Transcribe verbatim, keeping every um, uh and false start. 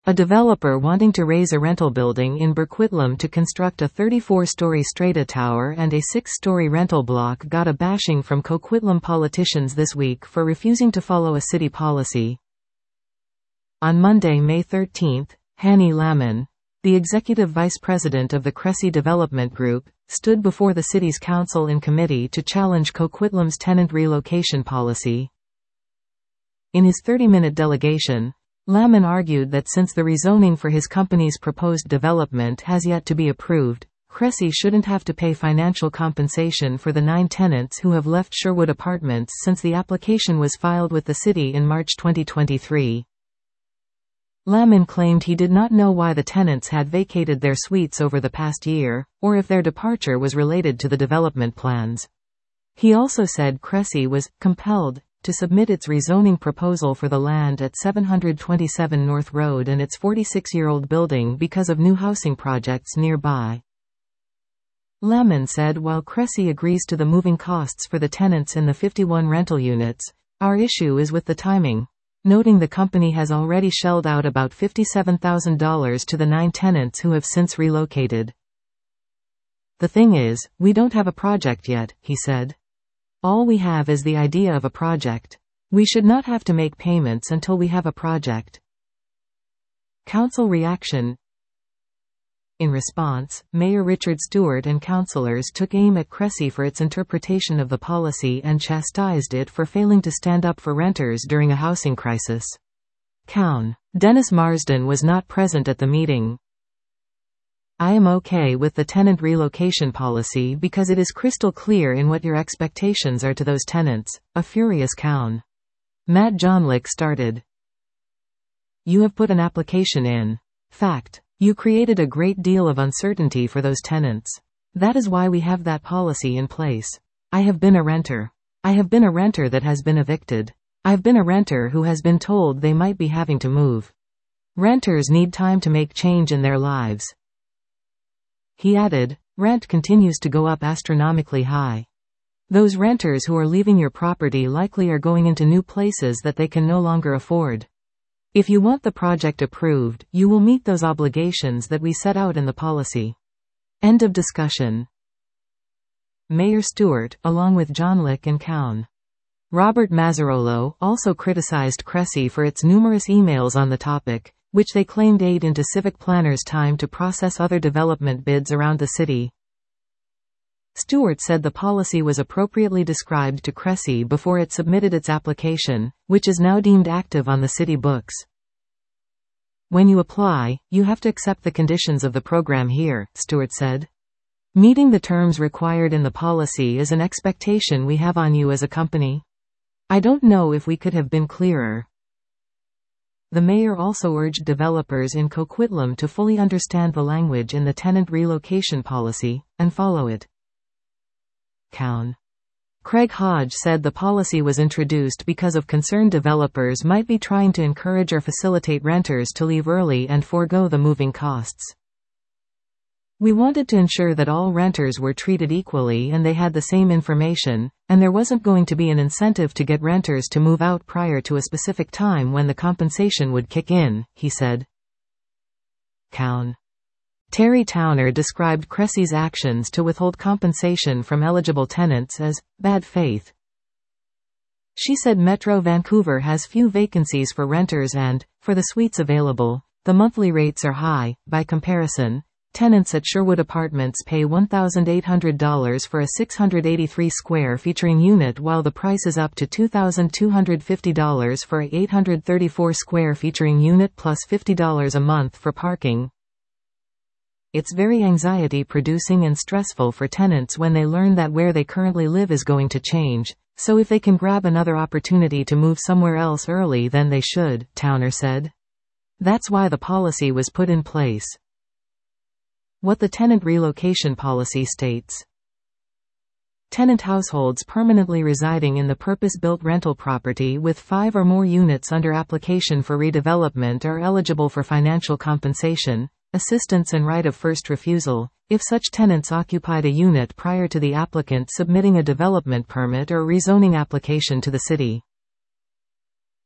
A developer wanting to raise a rental building in Burquitlam to construct a thirty-four-story strata tower and a six-story rental block got a bashing from Coquitlam politicians this week for refusing to follow a city policy. On Monday, May thirteenth, Hanny Lamon, the executive vice president of the Cressy Development Group, stood before the city's council in committee to challenge Coquitlam's tenant relocation policy. In his thirty-minute delegation, Lamon argued that since the rezoning for his company's proposed development has yet to be approved, Cressy shouldn't have to pay financial compensation for the nine tenants who have left Sherwood Apartments since the application was filed with the city in March twenty twenty-three. Lamon claimed he did not know why the tenants had vacated their suites over the past year, or if their departure was related to the development plans. He also said Cressy was compelled to submit its rezoning proposal for the land at seven twenty-seven North Road and its forty-six-year-old building because of new housing projects nearby. Lamon said while Cressy agrees to the moving costs for the tenants in the fifty-one rental units, our issue is with the timing, noting the company has already shelled out about fifty-seven thousand dollars to the nine tenants who have since relocated. The thing is, we don't have a project yet, he said. All we have is the idea of a project. We should not have to make payments until we have a project. Council reaction. In response, Mayor Richard Stewart and councillors took aim at Cressy for its interpretation of the policy and chastised it for failing to stand up for renters during a housing crisis. Cown. Dennis Marsden was not present at the meeting. I am okay with the tenant relocation policy because it is crystal clear in what your expectations are to those tenants, a furious Cown. Matt Johnlick started. You have put an application in. Fact. You created a great deal of uncertainty for those tenants. That is why we have that policy in place. I have been a renter. I have been a renter that has been evicted. I've been a renter who has been told they might be having to move. Renters need time to make change in their lives. He added, rent continues to go up astronomically high. Those renters who are leaving your property likely are going into new places that they can no longer afford. If you want the project approved, you will meet those obligations that we set out in the policy. End of discussion. Mayor Stewart, along with Johnlick and Cown. Robert Mazzarolo, also criticized Cressy for its numerous emails on the topic, which they claimed ate into civic planners' time to process other development bids around the city. Stewart said the policy was appropriately described to Cressy before it submitted its application, which is now deemed active on the city books. When you apply, you have to accept the conditions of the program here, Stewart said. Meeting the terms required in the policy is an expectation we have on you as a company. I don't know if we could have been clearer. The mayor also urged developers in Coquitlam to fully understand the language in the tenant relocation policy, and follow it. Cown. Craig Hodge said the policy was introduced because of concerned developers might be trying to encourage or facilitate renters to leave early and forego the moving costs. We wanted to ensure that all renters were treated equally and they had the same information, and there wasn't going to be an incentive to get renters to move out prior to a specific time when the compensation would kick in, he said. Cown. Terry Towner described Cressy's actions to withhold compensation from eligible tenants as bad faith. She said Metro Vancouver has few vacancies for renters and, for the suites available, the monthly rates are high. By comparison, tenants at Sherwood Apartments pay one thousand eight hundred dollars for a six hundred eighty-three square featuring unit while the price is up to two thousand two hundred fifty dollars for a eight hundred thirty-four square featuring unit plus fifty dollars a month for parking. It's very anxiety-producing and stressful for tenants when they learn that where they currently live is going to change, so if they can grab another opportunity to move somewhere else early then they should, Towner said. That's why the policy was put in place. What the tenant relocation policy states. Tenant households permanently residing in the purpose-built rental property with five or more units under application for redevelopment are eligible for financial compensation, assistance and right of first refusal, if such tenants occupied a unit prior to the applicant submitting a development permit or rezoning application to the city.